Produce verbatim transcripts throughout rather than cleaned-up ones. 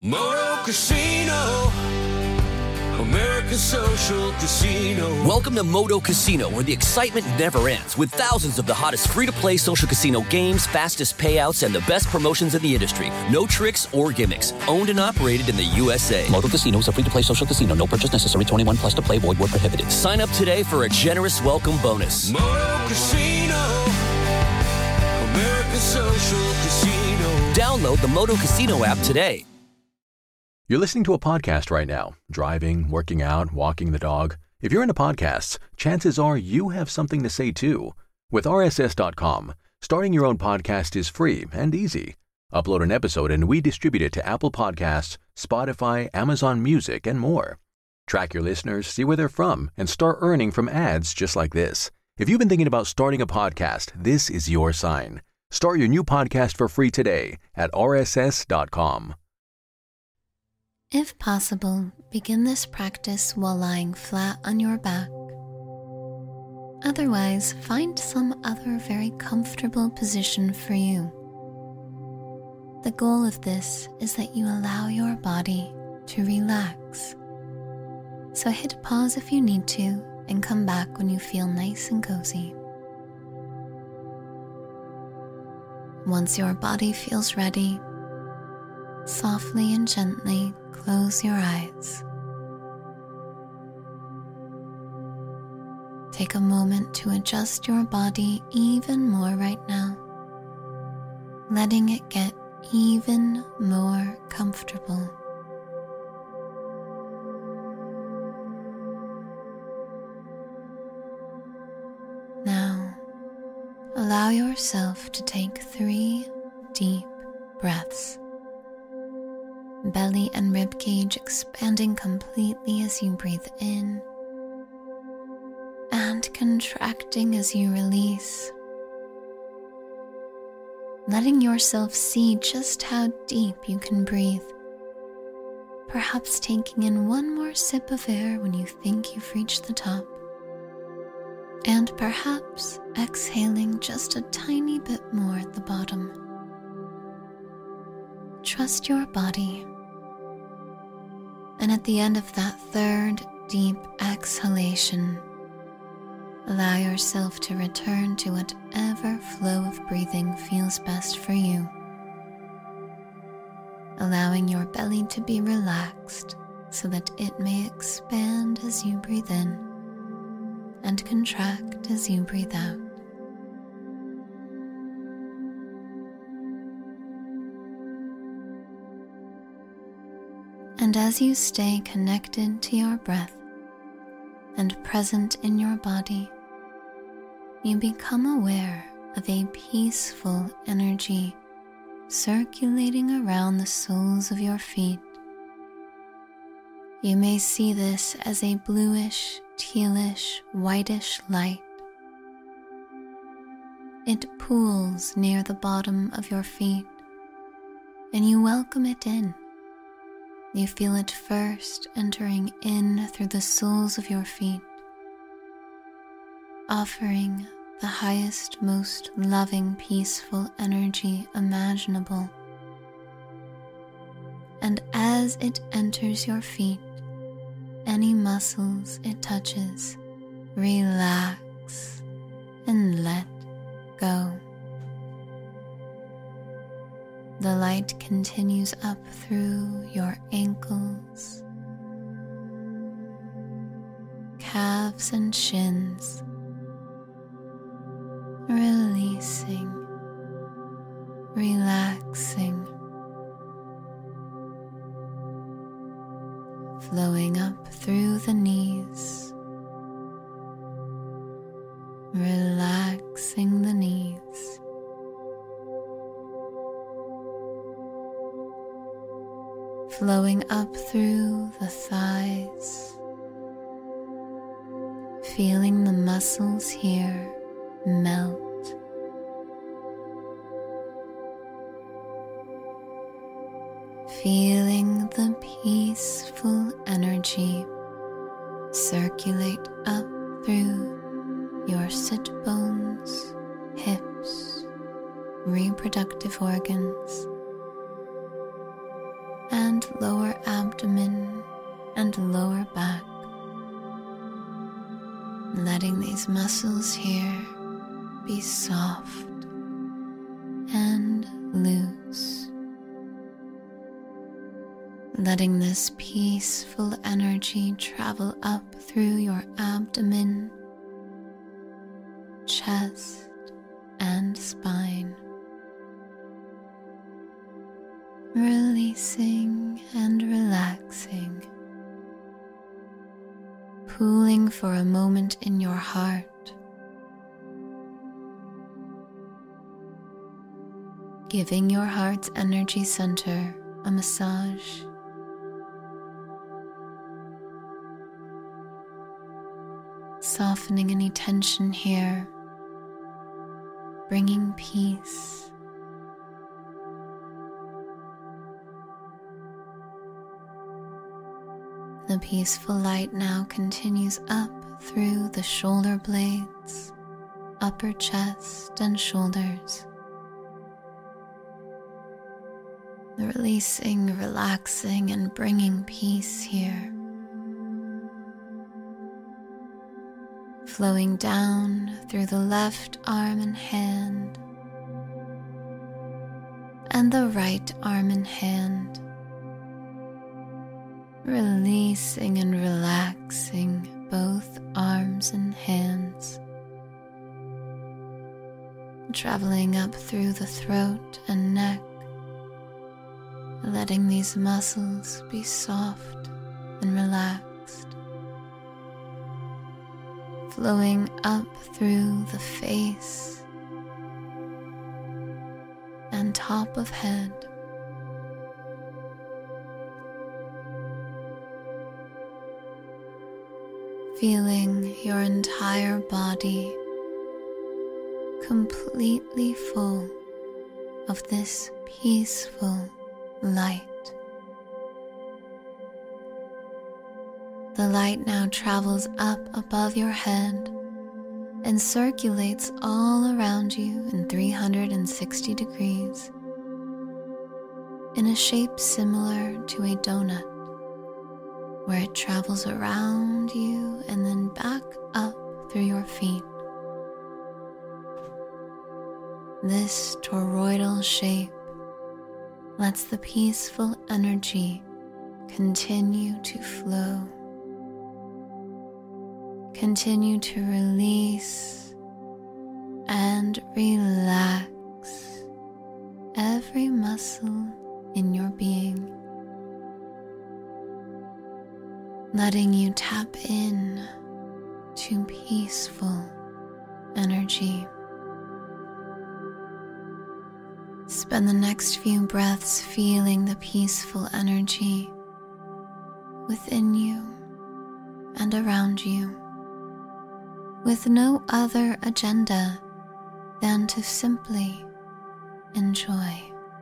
Moto Casino, America's social casino. Welcome to Moto Casino, where the excitement never ends, with thousands of the hottest free-to-play social casino games, fastest payouts, and the best promotions in the industry. No tricks or gimmicks. Owned and operated in the U S A. Moto Casino is a free-to-play social casino. No purchase necessary. twenty-one plus to play. Void where prohibited. Sign up today for a generous welcome bonus. Moto Casino, America's social casino. Download the Moto Casino app today. You're listening to a podcast right now, driving, working out, walking the dog. If you're into podcasts, chances are you have something to say too. With R S S dot com, starting your own podcast is free and easy. Upload an episode and we distribute it to Apple Podcasts, Spotify, Amazon Music, and more. Track your listeners, see where they're from, and start earning from ads just like this. If you've been thinking about starting a podcast, this is your sign. Start your new podcast for free today at R S S dot com. If possible, begin this practice while lying flat on your back. Otherwise, find some other very comfortable position for you. The goal of this is that you allow your body to relax. So hit pause if you need to and come back when you feel nice and cozy. Once your body feels ready, softly and gently close your eyes. Take a moment to adjust your body even more right now, letting it get even more comfortable. Now, allow yourself to take three deep breaths. Belly and ribcage expanding completely as you breathe in and contracting as you release. Letting yourself see just how deep you can breathe. Perhaps taking in one more sip of air when you think you've reached the top. And perhaps exhaling just a tiny bit more at the bottom. Trust your body. And at the end of that third deep exhalation, allow yourself to return to whatever flow of breathing feels best for you. Allowing your belly to be relaxed so that it may expand as you breathe in and contract as you breathe out. And as you stay connected to your breath and present in your body, you become aware of a peaceful energy circulating around the soles of your feet. You may see this as a bluish, tealish, whitish light. It pools near the bottom of your feet, and you welcome it in. You feel it first entering in through the soles of your feet, offering the highest, most loving, peaceful energy imaginable. And as it enters your feet, any muscles it touches, relax and let go. The light continues up through your ankles, calves and shins, releasing, relaxing, flowing up through the knees, relaxing the knees. Flowing up through the thighs, feeling the muscles here melt. Feeling the peaceful energy circulate up through your sit bones, hips, reproductive organs, and lower abdomen and lower back, letting these muscles here be soft and loose, letting this peaceful energy travel up through your abdomen, chest, and spine, releasing and relaxing, pooling for a moment in your heart, giving your heart's energy center a massage. Softening any tension here, bringing peace. The peaceful light now continues up through the shoulder blades, upper chest and shoulders, releasing, relaxing, and bringing peace here. Flowing down through the left arm and hand, and the right arm and hand, releasing and relaxing both arms and hands, traveling up through the throat and neck, letting these muscles be soft and relaxed, flowing up through the face and top of head, feeling your entire body completely full of this peaceful light. The light now travels up above your head and circulates all around you in three hundred sixty degrees in a shape similar to a donut, where it travels around you and then back up through your feet. This toroidal shape lets the peaceful energy continue to flow. Continue to release and relax every muscle in your being, letting you tap in to peaceful energy. Spend the next few breaths feeling the peaceful energy within you and around you, with no other agenda than to simply enjoy.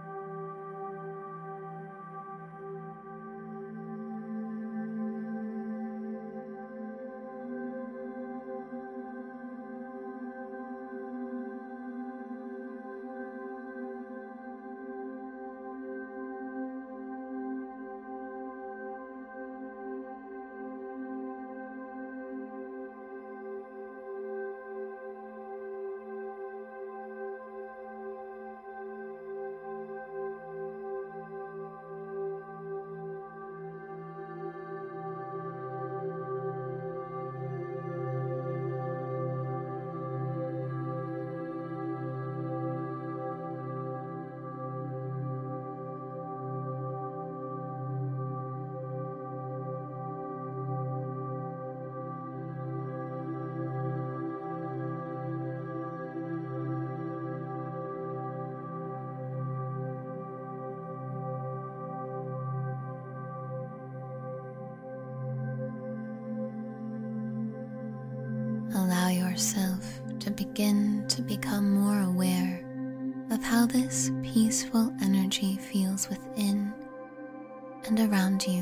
Allow yourself to begin to become more aware of how this peaceful energy feels within and around you,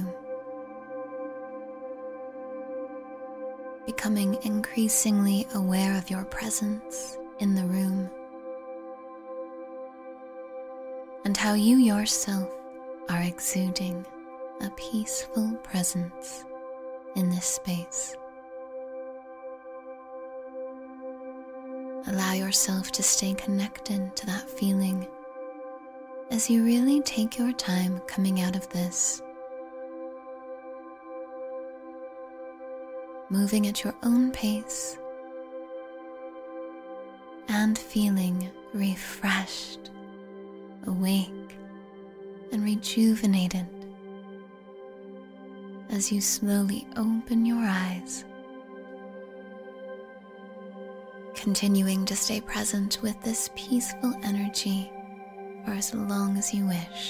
becoming increasingly aware of your presence in the room and how you yourself are exuding peaceful presence in this space. Allow yourself to stay connected to that feeling as you really take your time coming out of this. Moving at your own pace and feeling refreshed, awake, and rejuvenated as you slowly open your eyes. Continuing to stay present with this peaceful energy for as long as you wish.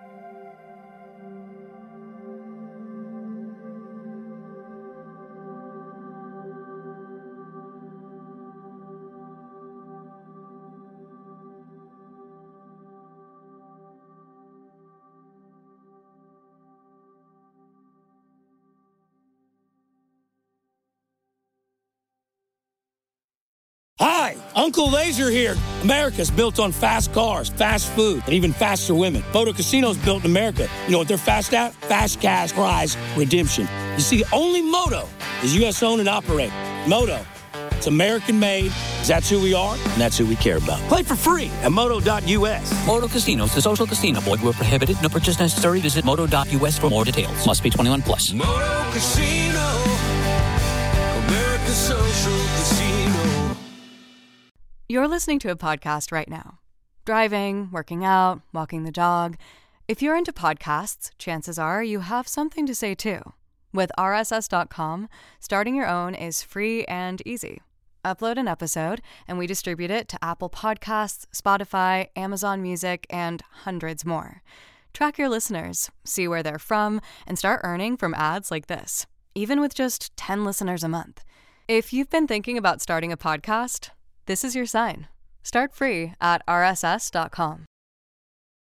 Hi, Uncle Laser here. America's built on fast cars, fast food, and even faster women. Moto Casino's built in America. You know what they're fast at? Fast cash prize redemption. You see, only Moto is U S owned and operated. Moto, it's American made, 'cause that's who we are, and that's who we care about. Play for free at moto dot U S. Moto Casinos, the social casino. Void where prohibited. No purchase necessary. Visit moto dot U S for more details. Must be twenty-one plus. Moto Casino, America's social casino. You're listening to a podcast right now. Driving, working out, walking the dog. If you're into podcasts, chances are you have something to say too. With R S S dot com, starting your own is free and easy. Upload an episode, and we distribute it to Apple Podcasts, Spotify, Amazon Music, and hundreds more. Track your listeners, see where they're from, and start earning from ads like this, even with just ten listeners a month. If you've been thinking about starting a podcast, this is your sign. Start free at R S S dot com.